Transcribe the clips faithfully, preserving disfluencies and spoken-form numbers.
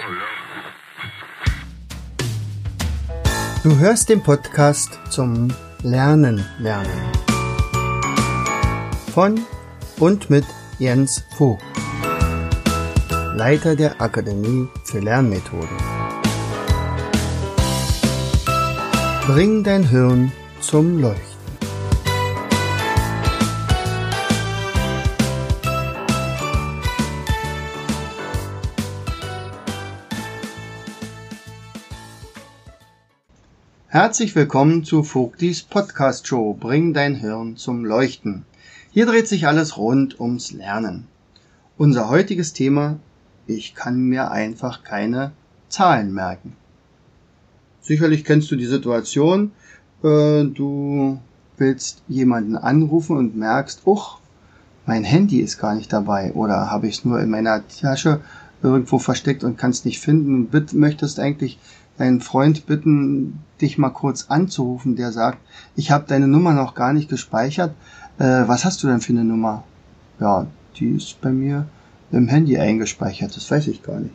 Du hörst den Podcast zum Lernen lernen von und mit Jens Vogt, Leiter der Akademie für Lernmethoden. Bring dein Hirn zum Leuchten. Herzlich willkommen zu Vogtis Podcast Show. Bring dein Hirn zum Leuchten. Hier dreht sich alles rund ums Lernen. Unser heutiges Thema: Ich kann mir einfach keine Zahlen merken. Sicherlich kennst du die Situation, äh, du willst jemanden anrufen und merkst, uch, mein Handy ist gar nicht dabei oder habe ich es nur in meiner Tasche irgendwo versteckt und kann es nicht finden. Du möchtest eigentlich deinen Freund bitten, dich mal kurz anzurufen, der sagt, ich habe deine Nummer noch gar nicht gespeichert. Äh, was hast du denn für eine Nummer? Ja, die ist bei mir im Handy eingespeichert, das weiß ich gar nicht.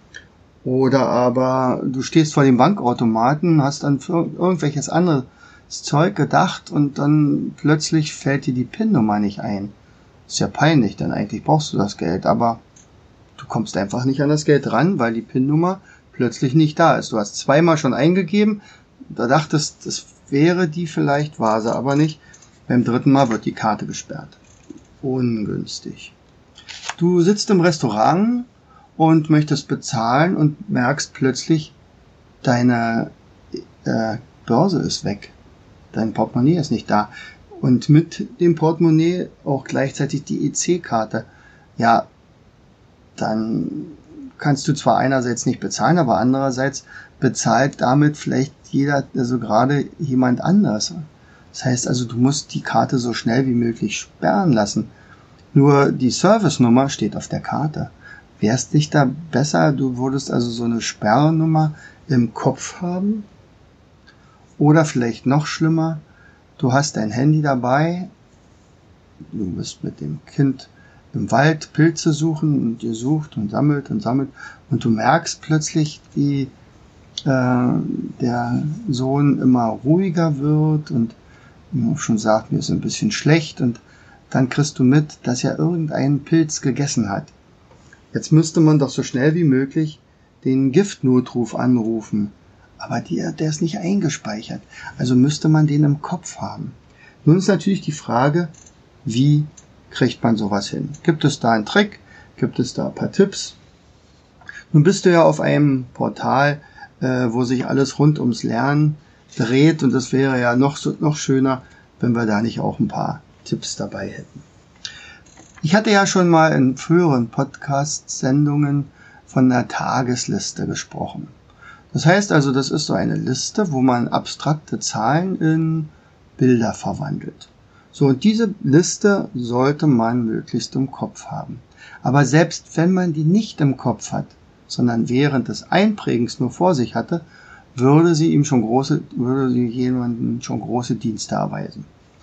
Oder aber du stehst vor dem Bankautomaten, hast an irgendwelches anderes Zeug gedacht und dann plötzlich fällt dir die PIN-Nummer nicht ein. Ist ja peinlich, denn eigentlich brauchst du das Geld, aber du kommst einfach nicht an das Geld ran, weil die PIN-Nummer plötzlich nicht da ist. Du hast zweimal schon eingegeben, da dachtest, das wäre die vielleicht, war sie aber nicht. Beim dritten Mal wird die Karte gesperrt. Ungünstig. Du sitzt im Restaurant und möchtest bezahlen und merkst plötzlich, deine äh, Börse ist weg. Dein Portemonnaie ist nicht da. Und mit dem Portemonnaie auch gleichzeitig die E C-Karte. Ja, dann kannst du zwar einerseits nicht bezahlen, aber andererseits bezahlt damit vielleicht jeder, also gerade jemand anders. Das heißt also, du musst die Karte so schnell wie möglich sperren lassen. Nur die Service-Nummer steht auf der Karte. Wäre es nicht da besser, du würdest also so eine Sperrnummer im Kopf haben? Oder vielleicht noch schlimmer, du hast dein Handy dabei, du bist mit dem Kind im Wald Pilze suchen und ihr sucht und sammelt und sammelt und du merkst plötzlich, wie äh, der Sohn immer ruhiger wird und schon sagt, mir ist ein bisschen schlecht und dann kriegst du mit, dass er irgendeinen Pilz gegessen hat. Jetzt müsste man doch so schnell wie möglich den Giftnotruf anrufen, aber der, der ist nicht eingespeichert, also müsste man den im Kopf haben. Nun ist natürlich die Frage, wie kriegt man sowas hin? Gibt es da einen Trick? Gibt es da ein paar Tipps? Nun bist du ja auf einem Portal, äh, wo sich alles rund ums Lernen dreht und es wäre ja noch, so, noch schöner, wenn wir da nicht auch ein paar Tipps dabei hätten. Ich hatte ja schon mal in früheren Podcast-Sendungen von einer Tagesliste gesprochen. Das heißt also, das ist so eine Liste, wo man abstrakte Zahlen in Bilder verwandelt. So, und diese Liste sollte man möglichst im Kopf haben. Aber selbst wenn man die nicht im Kopf hat, sondern während des Einprägens nur vor sich hatte, würde sie ihm schon große, würde sie jemandem schon große Dienste erweisen.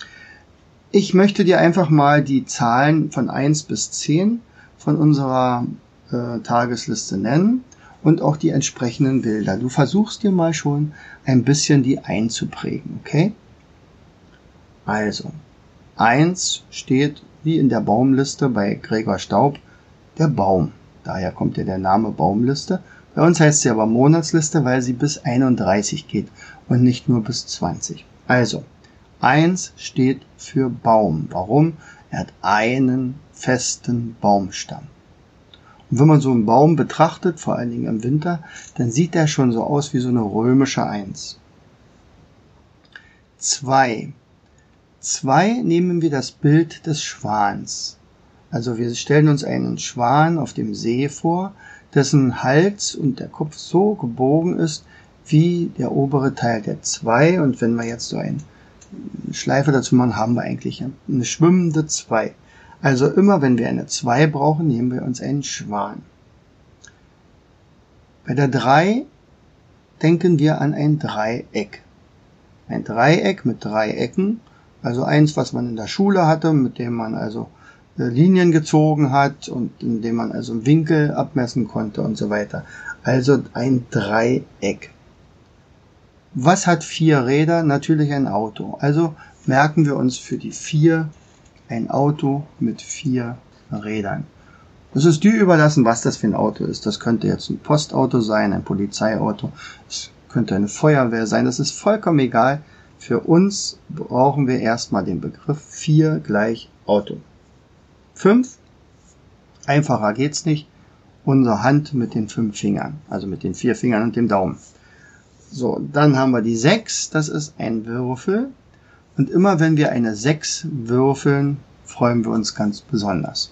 Ich möchte dir einfach mal die Zahlen von eins bis zehn von unserer äh, Tagesliste nennen und auch die entsprechenden Bilder. Du versuchst dir mal schon ein bisschen die einzuprägen, okay? Also, eins steht, wie in der Baumliste bei Gregor Staub, der Baum. Daher kommt ja der Name Baumliste. Bei uns heißt sie aber Monatsliste, weil sie bis einunddreißig geht und nicht nur bis zwanzig. Also, eins steht für Baum. Warum? Er hat einen festen Baumstamm. Und wenn man so einen Baum betrachtet, vor allen Dingen im Winter, dann sieht er schon so aus wie so eine römische Eins. Zwei. Zwei nehmen wir das Bild des Schwans. Also wir stellen uns einen Schwan auf dem See vor, dessen Hals und der Kopf so gebogen ist wie der obere Teil der Zwei. Und wenn wir jetzt so eine Schleife dazu machen, haben wir eigentlich eine schwimmende Zwei. Also immer wenn wir eine Zwei brauchen, nehmen wir uns einen Schwan. Bei der Drei denken wir an ein Dreieck. Ein Dreieck mit drei Ecken. Also eins, was man in der Schule hatte, mit dem man also Linien gezogen hat und indem man also einen Winkel abmessen konnte und so weiter. Also ein Dreieck. Was hat vier Räder? Natürlich ein Auto. Also merken wir uns für die vier ein Auto mit vier Rädern. Es ist dir überlassen, was das für ein Auto ist. Das könnte jetzt ein Postauto sein, ein Polizeiauto, es könnte eine Feuerwehr sein. Das ist vollkommen egal. Für uns brauchen wir erstmal den Begriff vier gleich Auto. fünf, einfacher geht's nicht, unsere Hand mit den fünf Fingern, also mit den vier Fingern und dem Daumen. So, dann haben wir die sechs, das ist ein Würfel. Und immer wenn wir eine sechs würfeln, freuen wir uns ganz besonders.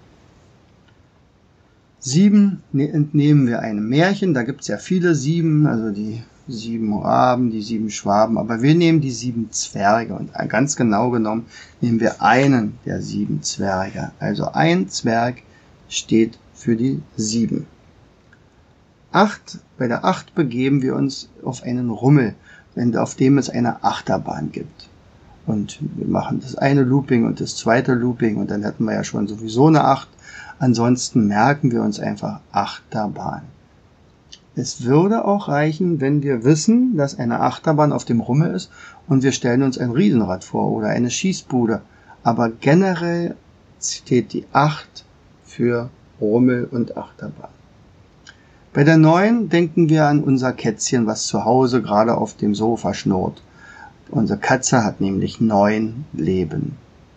sieben entnehmen wir einem Märchen, da gibt es ja viele sieben, also die sieben Raben, die sieben Schwaben, aber wir nehmen die sieben Zwerge und ganz genau genommen nehmen wir einen der sieben Zwerge. Also ein Zwerg steht für die sieben. acht, bei der acht begeben wir uns auf einen Rummel, auf dem es eine Achterbahn gibt. Und wir machen das eine Looping und das zweite Looping und dann hätten wir ja schon sowieso eine acht. Ansonsten merken wir uns einfach Achterbahn. Es würde auch reichen, wenn wir wissen, dass eine Achterbahn auf dem Rummel ist und wir stellen uns ein Riesenrad vor oder eine Schießbude. Aber generell steht die acht für Rummel und Achterbahn. Bei der neun denken wir an unser Kätzchen, was zu Hause gerade auf dem Sofa schnurrt. Unsere Katze hat nämlich neun Leben.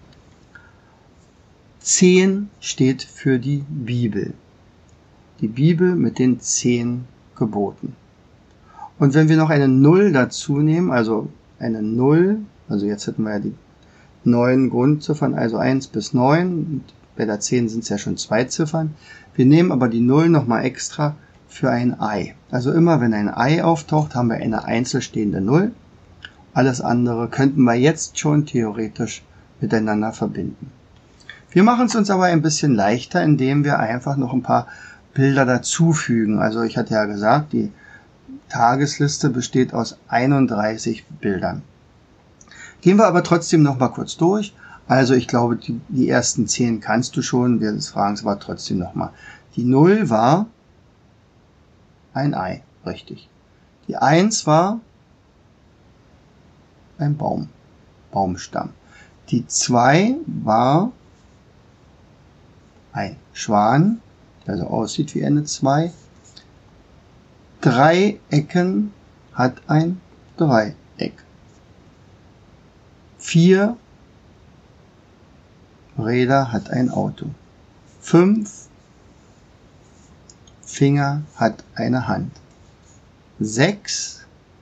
zehn steht für die Bibel. Die Bibel mit den zehn Geboten. Und wenn wir noch eine null dazu nehmen, also eine null, also jetzt hätten wir ja die neun Grundziffern, also eins bis neun, und bei der zehn sind es ja schon zwei Ziffern. Wir nehmen aber die null nochmal extra für ein Ei. Also immer wenn ein Ei auftaucht, haben wir eine einzelstehende null. Alles andere könnten wir jetzt schon theoretisch miteinander verbinden. Wir machen es uns aber ein bisschen leichter, indem wir einfach noch ein paar Bilder dazufügen. Also ich hatte ja gesagt, die Tagesliste besteht aus einunddreißig Bildern. Gehen wir aber trotzdem noch mal kurz durch. Also ich glaube, die, die ersten zehn kannst du schon. Wir fragen es aber trotzdem noch mal. Die null war ein Ei, richtig. Die eins war ein Baum, Baumstamm. Die zwei war ein Schwan, der so aussieht wie eine zwei. Drei Ecken hat ein Dreieck. Vier Räder hat ein Auto. Fünf Finger hat eine Hand. Sechs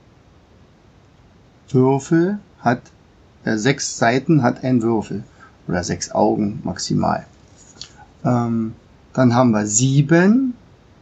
Würfel hat, äh, sechs Seiten hat ein Würfel. Oder sechs Augen maximal. Ähm, dann haben wir sieben.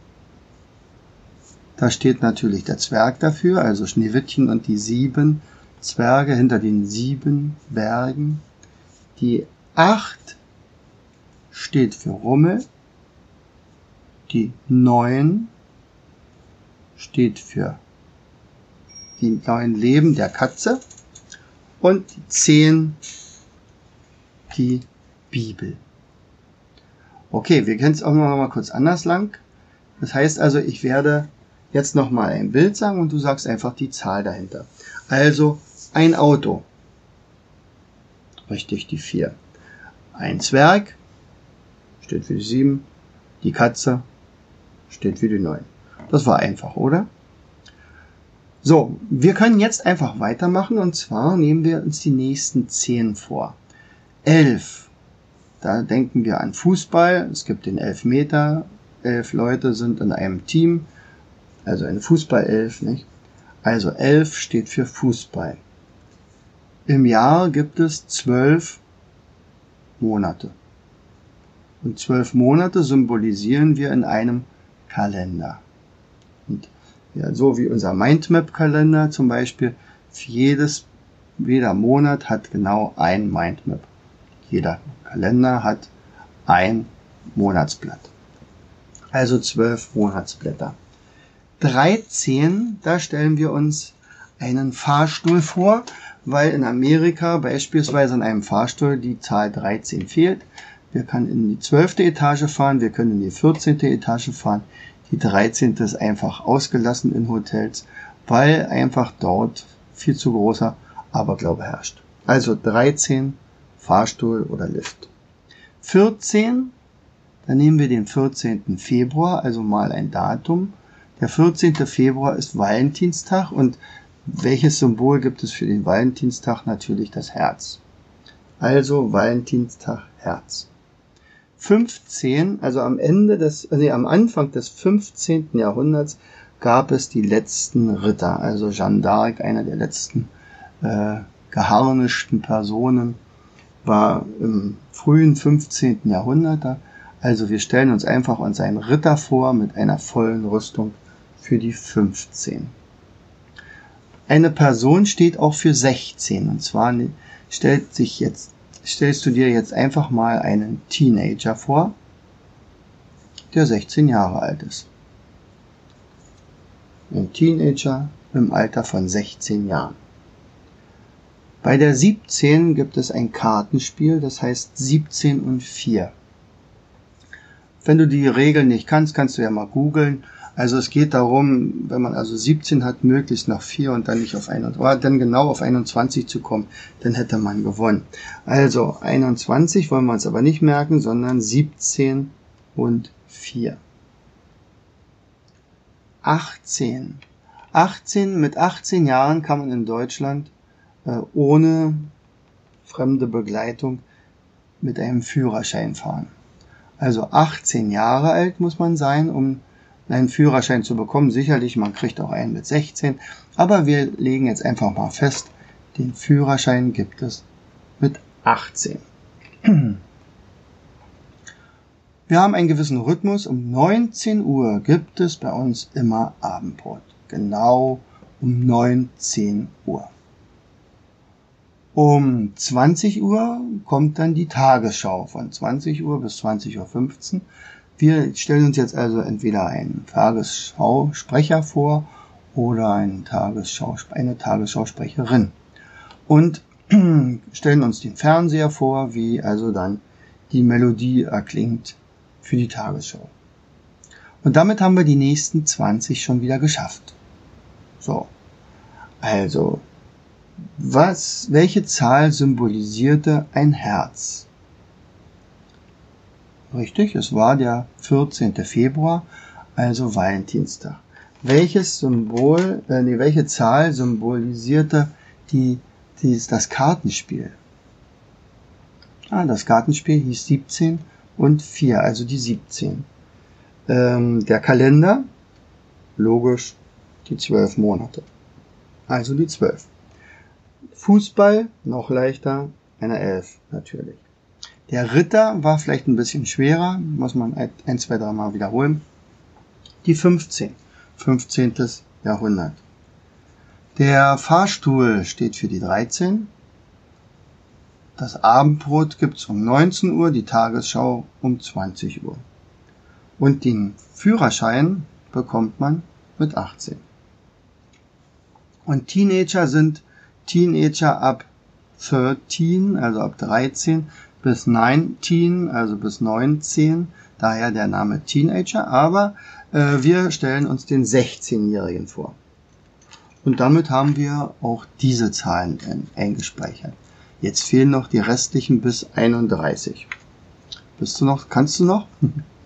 Da steht natürlich der Zwerg dafür, also Schneewittchen und die sieben Zwerge hinter den sieben Bergen. Die acht steht für Rummel. Die neun steht für die neun Leben der Katze. Und die zehn die Bibel. Okay, wir können es auch noch mal kurz anders lang. Das heißt also, ich werde jetzt noch mal ein Bild sagen und du sagst einfach die Zahl dahinter. Also ein Auto. Richtig, die vier. Ein Zwerg steht für die sieben. Die Katze steht für die neun. Das war einfach, oder? So, wir können jetzt einfach weitermachen und zwar nehmen wir uns die nächsten zehn vor. elf. Da denken wir an Fußball. Es gibt den Elfmeter. Elf Leute sind in einem Team. Also eine Fußballelf, nicht? Also elf steht für Fußball. Im Jahr gibt es zwölf Monate. Und zwölf Monate symbolisieren wir in einem Kalender. Und ja, so wie unser Mindmap-Kalender zum Beispiel, für jedes, jeder Monat hat genau ein Mindmap. Jeder Kalender hat ein Monatsblatt. Also zwölf Monatsblätter. dreizehn, da stellen wir uns einen Fahrstuhl vor, weil in Amerika beispielsweise in einem Fahrstuhl die Zahl dreizehn fehlt. wir können in die zwölfte Etage fahren, wir können in die vierzehnte Etage fahren. Die dreizehnte ist einfach ausgelassen in Hotels, weil einfach dort viel zu großer Aberglaube herrscht. Also dreizehn, Fahrstuhl oder Lift. vierzehn, dann nehmen wir den vierzehnten Februar, also mal ein Datum. Der vierzehnte Februar ist Valentinstag und welches Symbol gibt es für den Valentinstag? Natürlich das Herz. Also Valentinstag, Herz. fünfzehn, also am Ende des, nee, am Anfang des fünfzehnten Jahrhunderts gab es die letzten Ritter, also Jeanne d'Arc, einer der letzten äh, geharnischten Personen, war im frühen fünfzehnten Jahrhundert. Also wir stellen uns einfach uns einen Ritter vor mit einer vollen Rüstung für die fünfzehn. Eine Person steht auch für sechzehn, und zwar stellt sich jetzt, stellst du dir jetzt einfach mal einen Teenager vor, der sechzehn Jahre alt ist. Ein Teenager im Alter von sechzehn Jahren. Bei der siebzehn gibt es ein Kartenspiel, das heißt siebzehn und vier. Wenn du die Regeln nicht kannst, kannst du ja mal googeln. Also es geht darum, wenn man also siebzehn hat, möglichst noch vier und dann nicht auf einundzwanzig, oder dann genau auf einundzwanzig zu kommen, dann hätte man gewonnen. Also einundzwanzig wollen wir uns aber nicht merken, sondern siebzehn und vier. achtzehn. achtzehn, mit achtzehn Jahren kann man in Deutschland äh, ohne fremde Begleitung mit einem Führerschein fahren. Also achtzehn Jahre alt muss man sein, um einen Führerschein zu bekommen. Sicherlich, man kriegt auch einen mit sechzehn, aber wir legen jetzt einfach mal fest, den Führerschein gibt es mit achtzehn. Wir haben einen gewissen Rhythmus. Um neunzehn Uhr gibt es bei uns immer Abendbrot. Genau um neunzehn Uhr. Um zwanzig Uhr kommt dann die Tagesschau von zwanzig Uhr bis zwanzig Uhr fünfzehn. Wir stellen uns jetzt also entweder einen Tagesschausprecher vor oder eine, Tagesschau, eine Tagesschausprecherin und stellen uns den Fernseher vor, wie also dann die Melodie erklingt für die Tagesschau. Und damit haben wir die nächsten zwanzig schon wieder geschafft. So, also, was, welche Zahl symbolisierte ein Herz? Richtig, es war der vierzehnte Februar, also Valentinstag. Welches Symbol, äh, nee, welche Zahl symbolisierte die, die, das Kartenspiel? Ah, das Kartenspiel hieß siebzehn und vier, also die siebzehn. Ähm, der Kalender, logisch, die zwölf Monate, also die zwölf. Fußball, noch leichter, eine elf natürlich. Der Ritter war vielleicht ein bisschen schwerer, muss man ein, zwei, drei Mal wiederholen. Die fünfzehn, fünfzehntes Jahrhundert. Der Fahrstuhl steht für die dreizehn. Das Abendbrot gibt's um neunzehn Uhr, die Tagesschau um zwanzig Uhr. Und den Führerschein bekommt man mit achtzehn. Und Teenager sind Teenager ab dreizehn, also ab dreizehn, bis neunzehn, also bis neunzehn, daher der Name Teenager, aber äh, wir stellen uns den sechzehnjährigen vor. Und damit haben wir auch diese Zahlen äh, eingespeichert. Jetzt fehlen noch die restlichen bis einunddreißig. Bist du noch? Kannst du noch?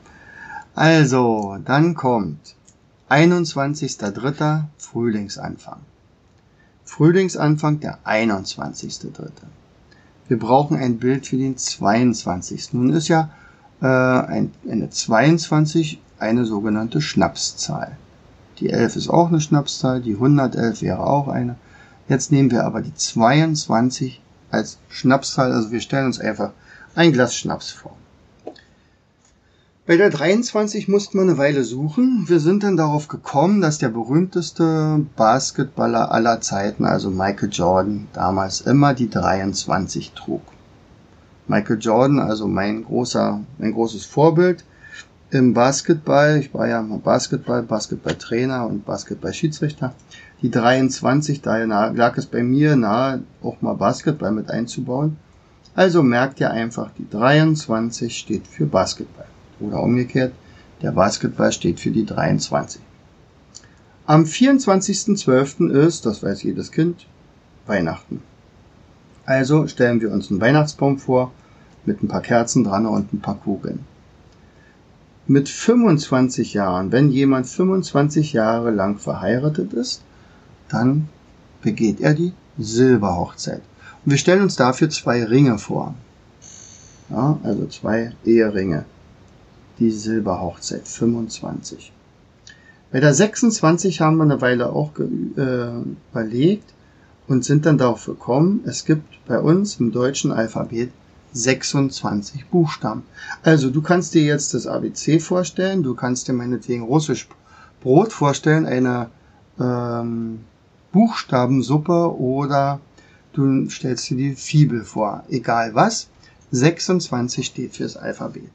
Also, dann kommt einundzwanzigster dritter Frühlingsanfang. Frühlingsanfang, der einundzwanzigster dritte Wir brauchen ein Bild für den zweiundzwanzigsten Nun ist ja äh, ein, eine zweiundzwanzig eine sogenannte Schnapszahl. Die elf ist auch eine Schnapszahl, die hundertelf wäre auch eine. Jetzt nehmen wir aber die zweiundzwanzig als Schnapszahl, also wir stellen uns einfach ein Glas Schnaps vor. Bei der dreiundzwanzig mussten wir eine Weile suchen. Wir sind dann darauf gekommen, dass der berühmteste Basketballer aller Zeiten, also Michael Jordan, damals immer die dreiundzwanzig trug. Michael Jordan, also mein großer, mein großes Vorbild im Basketball. Ich war ja mal Basketball, Basketballtrainer und Basketballschiedsrichter. Die dreiundzwanzig, daher lag es bei mir nahe, auch mal Basketball mit einzubauen. Also merkt ihr einfach, die dreiundzwanzig steht für Basketball. Oder umgekehrt, der Basketball steht für die dreiundzwanzig. Am vierundzwanzigsten zwölften ist, das weiß jedes Kind, Weihnachten. Also stellen wir uns einen Weihnachtsbaum vor, mit ein paar Kerzen dran und ein paar Kugeln. Mit fünfundzwanzig Jahren, wenn jemand fünfundzwanzig Jahre lang verheiratet ist, dann begeht er die Silberhochzeit. Und wir stellen uns dafür zwei Ringe vor. Ja, also zwei Eheringe. Die Silberhochzeit, fünfundzwanzig. Bei der sechsundzwanzig haben wir eine Weile auch äh, überlegt und sind dann darauf gekommen, es gibt bei uns im deutschen Alphabet sechsundzwanzig Buchstaben. Also du kannst dir jetzt das A B C vorstellen, du kannst dir meinetwegen russisch Brot vorstellen, eine ähm, Buchstabensuppe oder du stellst dir die Fibel vor. Egal was, sechsundzwanzig steht fürs Alphabet.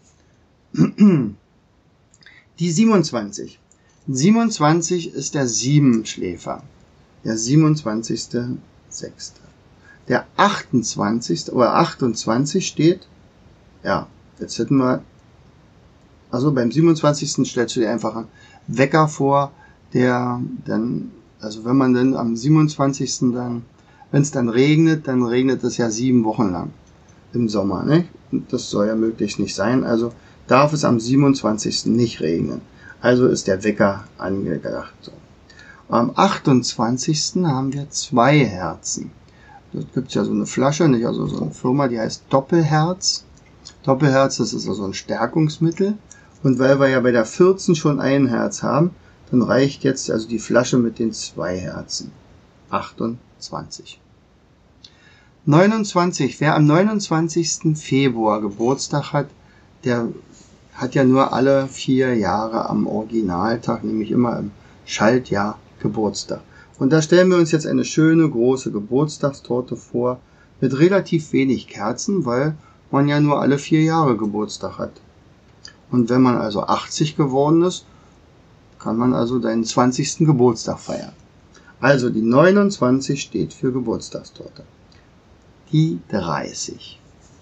Die siebenundzwanzig. siebenundzwanzig ist der Siebenschläfer. Der siebenundzwanzigste sechste. Der achtundzwanzigste oder achtundzwanzig steht, ja, jetzt hätten wir, also beim siebenundzwanzigsten stellst du dir einfach einen Wecker vor, der dann, also wenn man dann am siebenundzwanzigsten dann, wenn es dann regnet, dann regnet es ja sieben Wochen lang im Sommer, ne? Und das soll ja möglichst nicht sein, also darf es am siebenundzwanzigsten nicht regnen. Also ist der Wecker angedacht. So. Am achtundzwanzigsten haben wir zwei Herzen. Da gibt es ja so eine Flasche, nicht? Also so eine Firma, die heißt Doppelherz. Doppelherz, das ist also ein Stärkungsmittel. Und weil wir ja bei der vierzehn schon ein Herz haben, dann reicht jetzt also die Flasche mit den zwei Herzen. achtundzwanzig. neunundzwanzig. Wer am neunundzwanzigsten Februar Geburtstag hat, der hat ja nur alle vier Jahre am Originaltag, nämlich immer im Schaltjahr, Geburtstag. Und da stellen wir uns jetzt eine schöne große Geburtstagstorte vor, mit relativ wenig Kerzen, weil man ja nur alle vier Jahre Geburtstag hat. Und wenn man also achtzig geworden ist, kann man also seinen zwanzigsten Geburtstag feiern. Also die neunundzwanzig steht für Geburtstagstorte. Die dreißig.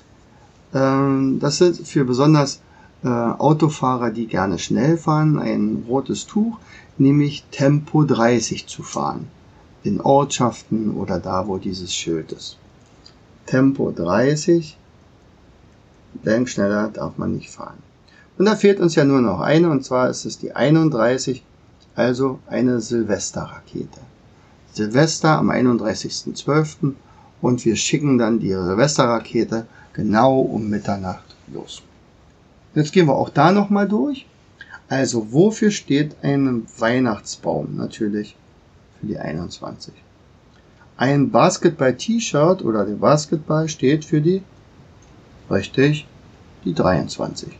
Ähm, das sind für besonders äh, Autofahrer, die gerne schnell fahren, ein rotes Tuch, nämlich Tempo dreißig zu fahren. In Ortschaften oder da, wo dieses Schild ist. Tempo dreißig, denn schneller darf man nicht fahren. Und da fehlt uns ja nur noch eine, und zwar ist es die einunddreißig, also eine Silvesterrakete. Silvester am einunddreißigsten zwölften und wir schicken dann die Silvesterrakete genau um Mitternacht los. Jetzt gehen wir auch da nochmal durch. Also wofür steht ein Weihnachtsbaum? Natürlich für die einundzwanzig. Ein Basketball-T-Shirt oder der Basketball steht für die, richtig, die dreiundzwanzig.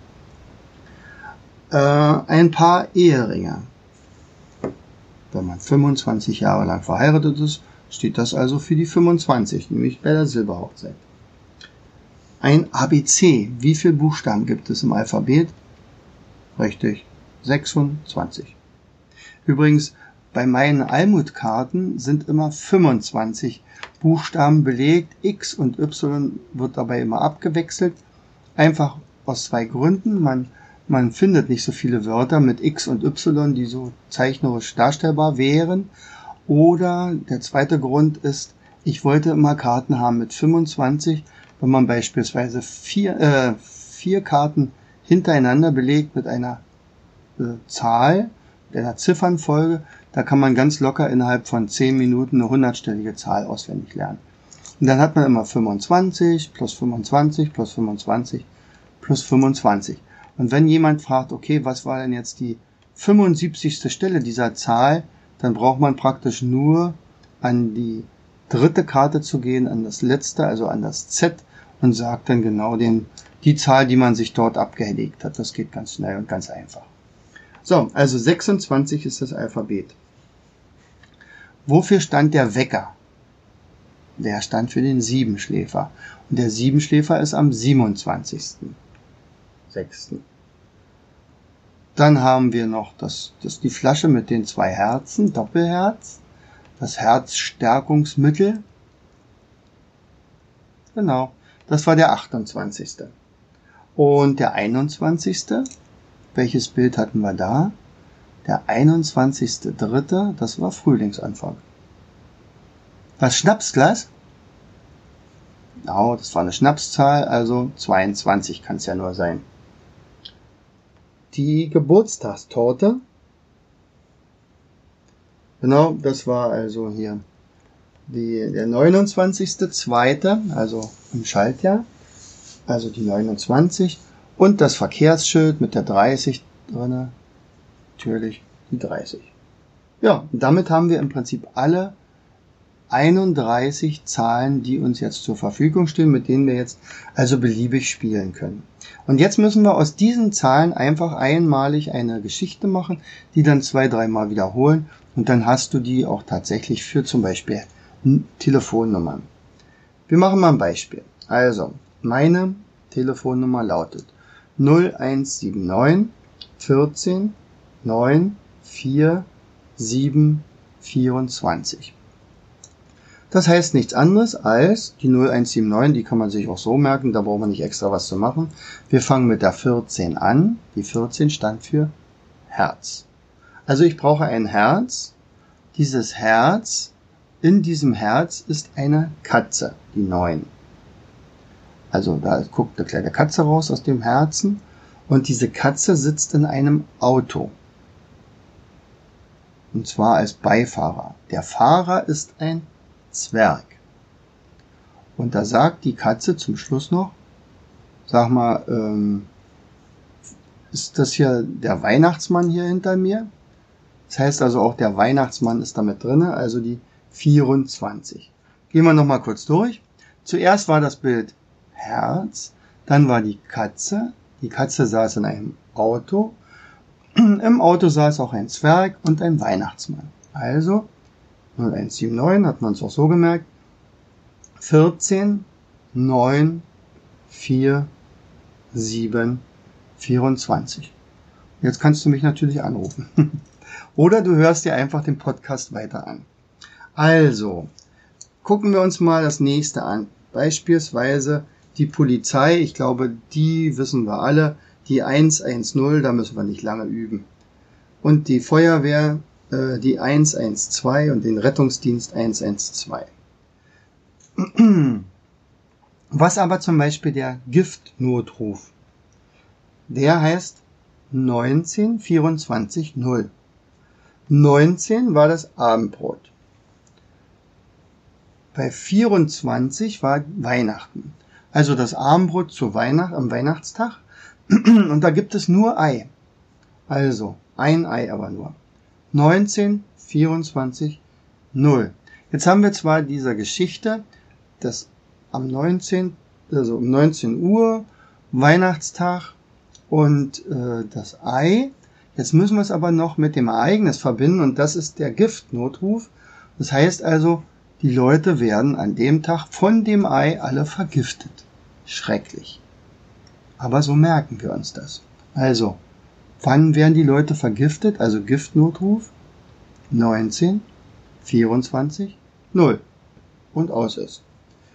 Äh, ein Paar Eheringe. Wenn man fünfundzwanzig Jahre lang verheiratet ist, steht das also für die fünfundzwanzig, nämlich bei der Silberhochzeit. Ein A B C. Wie viele Buchstaben gibt es im Alphabet? Richtig, sechsundzwanzig. Übrigens, bei meinen Almut-Karten sind immer fünfundzwanzig Buchstaben belegt. X und Y wird dabei immer abgewechselt. Einfach aus zwei Gründen. Man, man findet nicht so viele Wörter mit X und Y, die so zeichnerisch darstellbar wären. Oder der zweite Grund ist, ich wollte immer Karten haben mit fünfundzwanzig. Wenn man beispielsweise vier, äh, vier Karten hintereinander belegt mit einer äh, Zahl, mit einer Ziffernfolge, da kann man ganz locker innerhalb von zehn Minuten eine hundertstellige Zahl auswendig lernen. Und dann hat man immer fünfundzwanzig plus fünfundzwanzig plus fünfundzwanzig plus fünfundzwanzig. Und wenn jemand fragt, okay, was war denn jetzt die fünfundsiebzigste Stelle dieser Zahl, dann braucht man praktisch nur an die dritte Karte zu gehen, an das letzte, also an das Z, und sagt dann genau den, die Zahl, die man sich dort abgelegt hat. Das geht ganz schnell und ganz einfach. So, also sechsundzwanzig ist das Alphabet. Wofür stand der Wecker? Der stand für den Siebenschläfer. Und der Siebenschläfer ist am siebenundzwanzigsten sechsten Dann haben wir noch das, das, die Flasche mit den zwei Herzen, Doppelherz, das Herzstärkungsmittel. Genau, das war der achtundzwanzigste Und der einundzwanzigste Welches Bild hatten wir da? Der einundzwanzigste dritte Das war Frühlingsanfang. Das Schnapsglas? Genau, das war eine Schnapszahl, also zweiundzwanzig kann es ja nur sein. Die Geburtstagstorte? Genau, das war also hier die, der neunundzwanzigste zweite also im Schaltjahr, also die neunundzwanzig. Und das Verkehrsschild mit der dreißig drinne, natürlich die dreißig. Ja, und damit haben wir im Prinzip alle einunddreißig Zahlen, die uns jetzt zur Verfügung stehen, mit denen wir jetzt also beliebig spielen können. Und jetzt müssen wir aus diesen Zahlen einfach einmalig eine Geschichte machen, die dann zwei, dreimal wiederholen und dann hast du die auch tatsächlich für zum Beispiel Telefonnummern. Wir machen mal ein Beispiel. Also, meine Telefonnummer lautet null eins sieben neun vierzehn neun vier sieben vierundzwanzig. Das heißt nichts anderes als die null eins sieben neun, die kann man sich auch so merken, da braucht man nicht extra was zu machen. Wir fangen mit der vierzehn an. Die vierzehn stand für Herz. Also ich brauche ein Herz. Dieses Herz, in diesem Herz ist eine Katze, die neun. Also da guckt eine kleine Katze raus aus dem Herzen und diese Katze sitzt in einem Auto. Und zwar als Beifahrer. Der Fahrer ist ein Zwerg. Und da sagt die Katze zum Schluss noch, sag mal, ähm, ist das hier der Weihnachtsmann hier hinter mir? Das heißt also auch der Weihnachtsmann ist damit drinne, also die vierundzwanzig. Gehen wir nochmal kurz durch. Zuerst war das Bild Herz, dann war die Katze. Die Katze saß in einem Auto. Im Auto saß auch ein Zwerg und ein Weihnachtsmann. Also null eins sieben neun hat man es auch so gemerkt. vierzehn neun vier sieben vierundzwanzig. Jetzt kannst du mich natürlich anrufen. Oder du hörst dir einfach den Podcast weiter an. Also, gucken wir uns mal das nächste an. Beispielsweise die Polizei. Ich glaube, die wissen wir alle. Die hundertzehn, da müssen wir nicht lange üben. Und die Feuerwehr, äh, die hundertzwölf und den Rettungsdienst hundertzwölf. Was aber zum Beispiel der Giftnotruf? Der heißt neunzehn vierundzwanzig null. neunzehn war das Abendbrot. Bei vierundzwanzig war Weihnachten. Also das Abendbrot zu Weihnacht, am Weihnachtstag. Und da gibt es nur Ei. Also ein Ei aber nur. neunzehn vierundzwanzig null. Jetzt haben wir zwar diese Geschichte, dass am neunzehnten, also um neunzehn Uhr, Weihnachtstag und äh, das Ei. Jetzt müssen wir es aber noch mit dem Ereignis verbinden und das ist der Giftnotruf. Das heißt also, die Leute werden an dem Tag von dem Ei alle vergiftet. Schrecklich. Aber so merken wir uns das. Also, wann werden die Leute vergiftet? Also Giftnotruf neunzehn vierundzwanzig null. Und aus ist.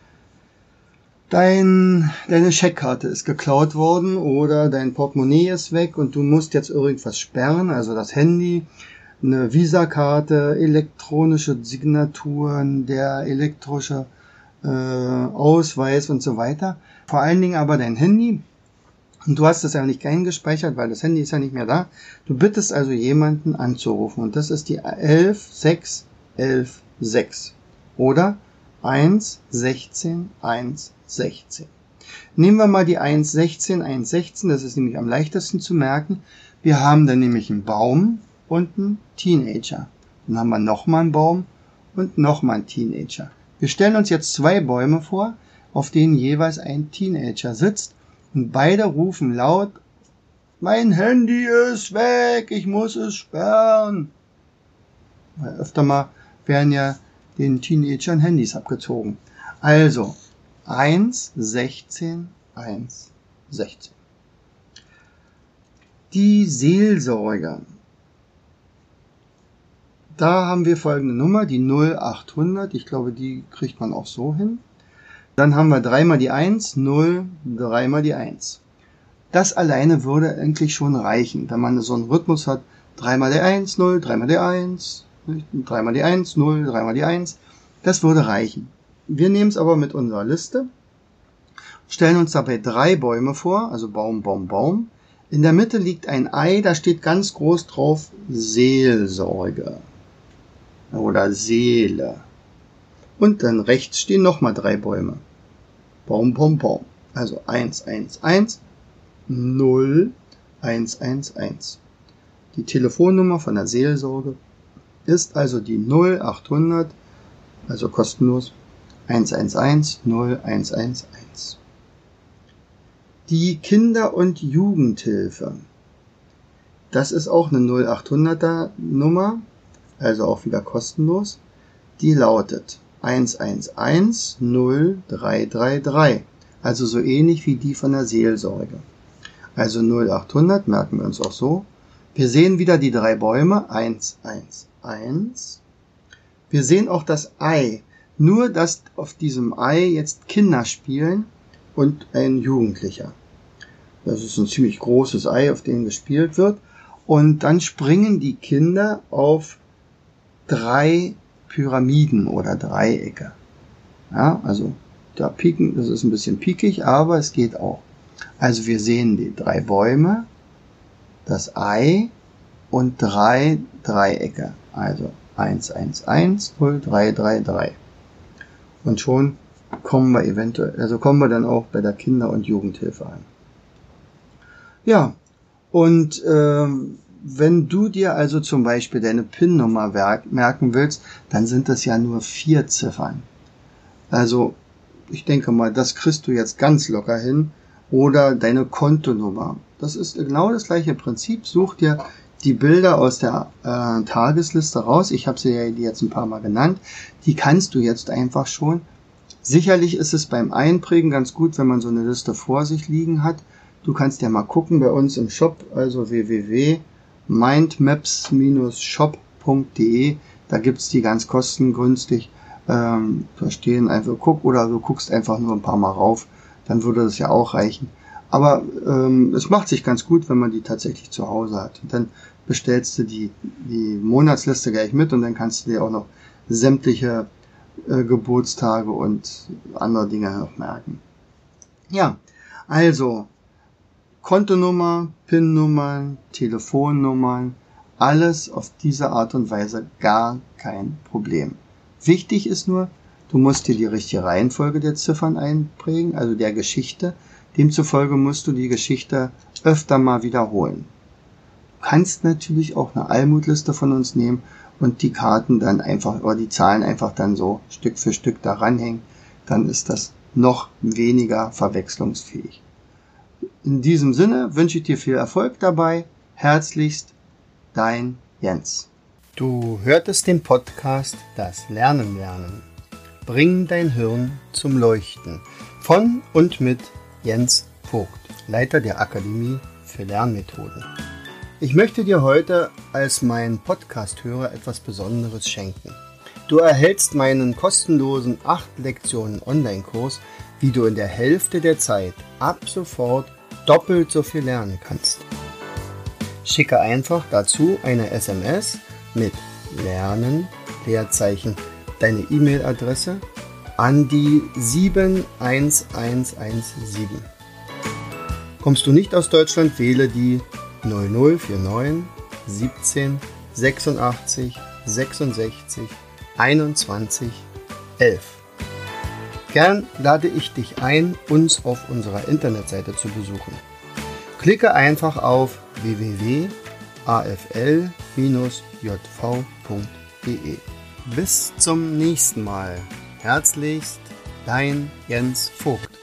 Dein, deine Scheckkarte ist geklaut worden oder dein Portemonnaie ist weg und du musst jetzt irgendwas sperren, also das Handy, eine Visakarte, elektronische Signaturen, der elektrische äh, Ausweis und so weiter. Vor allen Dingen aber dein Handy. Und du hast es ja nicht eingespeichert, weil das Handy ist ja nicht mehr da. Du bittest also jemanden anzurufen und das ist die elf sechs elf sechs oder eins sechzehn eins sechzehn. Nehmen wir mal die eins sechzehn eins sechzehn, das ist nämlich am leichtesten zu merken. Wir haben dann nämlich einen Baum und einen Teenager. Dann haben wir nochmal einen Baum und nochmal einen Teenager. Wir stellen uns jetzt zwei Bäume vor, auf denen jeweils ein Teenager sitzt und beide rufen laut, mein Handy ist weg, ich muss es sperren. Weil öfter mal werden ja den Teenagern Handys abgezogen. Also, eins sechzehn eins sechzehn. Die Seelsorger. Da haben wir folgende Nummer, die null achthundert. Ich glaube, die kriegt man auch so hin. Dann haben wir drei mal die eins, null, drei mal die eins. Das alleine würde eigentlich schon reichen, wenn man so einen Rhythmus hat. drei mal die eins, null, drei mal die eins, drei mal die eins, null, drei mal die eins. Das würde reichen. Wir nehmen es aber mit unserer Liste, stellen uns dabei drei Bäume vor, also Baum, Baum, Baum. In der Mitte liegt ein Ei, da steht ganz groß drauf Seelsorge oder Seele. Und dann rechts stehen nochmal drei Bäume. Baum, Baum, Baum. Also eins, eins, eins, null, eins, eins, eins. Die Telefonnummer von der Seelsorge ist also die null achthundert, also kostenlos, eins eins eins, null eins eins eins. Die Kinder- und Jugendhilfe. Das ist auch eine null achthunderter Nummer, also auch wieder kostenlos. Die lautet eins eins eins, null drei drei drei, also so ähnlich wie die von der Seelsorge. Also null achthundert, merken wir uns auch so. Wir sehen wieder die drei Bäume, eins eins eins. Wir sehen auch das Ei, nur dass auf diesem Ei jetzt Kinder spielen und ein Jugendlicher. Das ist ein ziemlich großes Ei, auf dem gespielt wird. Und dann springen die Kinder auf drei Pyramiden oder Dreiecke. Ja, also da pieken, das ist ein bisschen piekig, aber es geht auch. Also wir sehen die drei Bäume, das Ei und drei Dreiecke. Also eins eins eins, null drei drei drei. Und schon kommen wir eventuell, also kommen wir dann auch bei der Kinder- und Jugendhilfe an. Ja, und ähm, wenn du dir also zum Beispiel deine PIN-Nummer merken willst, dann sind das ja nur vier Ziffern. Also ich denke mal, das kriegst du jetzt ganz locker hin. Oder deine Kontonummer. Das ist genau das gleiche Prinzip. Such dir die Bilder aus der äh, Tagesliste raus. Ich habe sie ja jetzt ein paar Mal genannt. Die kannst du jetzt einfach schon. Sicherlich ist es beim Einprägen ganz gut, wenn man so eine Liste vor sich liegen hat. Du kannst ja mal gucken bei uns im Shop, also w w w punkt mindmaps shop punkt de. Da gibt's die ganz kostengünstig. Ähm, da stehen einfach, guck, oder du guckst einfach nur ein paar Mal rauf. Dann würde das ja auch reichen. Aber ähm, es macht sich ganz gut, wenn man die tatsächlich zu Hause hat. Und dann bestellst du die, die Monatsliste gleich mit und dann kannst du dir auch noch sämtliche äh, Geburtstage und andere Dinge noch merken. Ja, also Kontonummer, PIN-Nummern, Telefonnummern, alles auf diese Art und Weise gar kein Problem. Wichtig ist nur, du musst dir die richtige Reihenfolge der Ziffern einprägen, also der Geschichte. Demzufolge musst du die Geschichte öfter mal wiederholen. Du kannst natürlich auch eine Almutliste von uns nehmen und die Karten dann einfach, oder die Zahlen einfach dann so Stück für Stück da ranhängen. Dann ist das noch weniger verwechslungsfähig. In diesem Sinne wünsche ich dir viel Erfolg dabei. Herzlichst, dein Jens. Du hörtest den Podcast Das Lernen lernen. Bring dein Hirn zum Leuchten. Von und mit Jens Vogt, Leiter der Akademie für Lernmethoden. Ich möchte dir heute als mein Podcast-Hörer etwas Besonderes schenken. Du erhältst meinen kostenlosen acht Lektionen Online-Kurs, wie du in der Hälfte der Zeit ab sofort doppelt so viel lernen kannst. Schicke einfach dazu eine S M S mit Lernen, Leerzeichen, deine E-Mail-Adresse an die sieben eins eins eins sieben. Kommst du nicht aus Deutschland, wähle die null null vier neun siebzehn sechsundachtzig sechsundsechzig einundzwanzig elf. Gern lade ich dich ein, uns auf unserer Internetseite zu besuchen. Klicke einfach auf w w w punkt a f l j v punkt de. Bis zum nächsten Mal. Herzlichst, dein Jens Vogt.